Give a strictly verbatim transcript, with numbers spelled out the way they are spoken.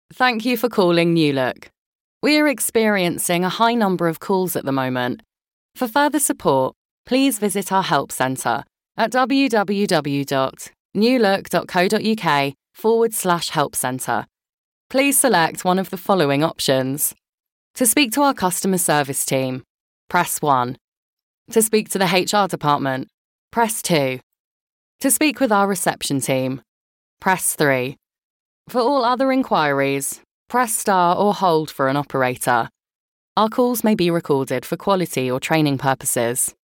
Thank you for calling New Look. We are experiencing a high number of calls at the moment. For further support, please visit our help centre at www.newlook.co.uk forward slash help centre. Please select one of the following options. To speak to our customer service team, press one. To speak to the H R department, press two. To speak with our reception team, press three. For all other inquiries, press star or hold for an operator. Our calls may be recorded for quality or training purposes.